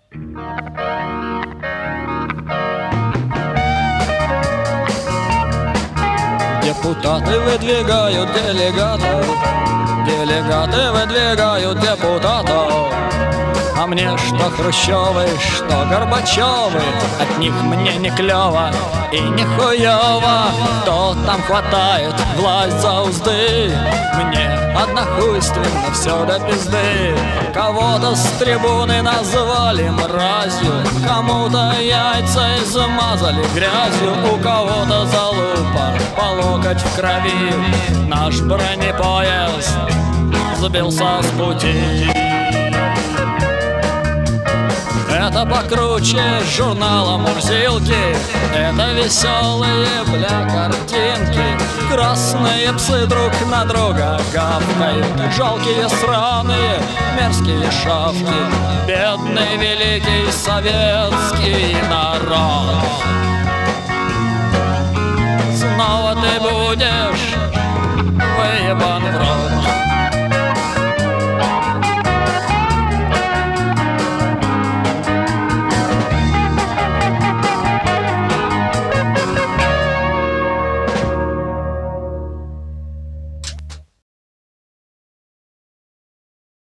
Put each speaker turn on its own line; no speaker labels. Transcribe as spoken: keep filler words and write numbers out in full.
Депутаты выдвигают делегатов, делегаты выдвигают депутатов. А мне что Хрущевы, что Горбачевы, от них мне не клёво и не хуёво. То там хватает власть за узды, мне однохуйственно всё до пизды. Кого-то с трибуны назвали мразью, кому-то яйца измазали грязью, у кого-то залупа по локоть в крови. Наш бронепоезд сбился с пути. Это покруче журнала «Мурзилки», это веселые, бля, картинки. Красные псы друг на друга гавкают, жалкие, сраные, мерзкие шавки. Бедный великий советский народ.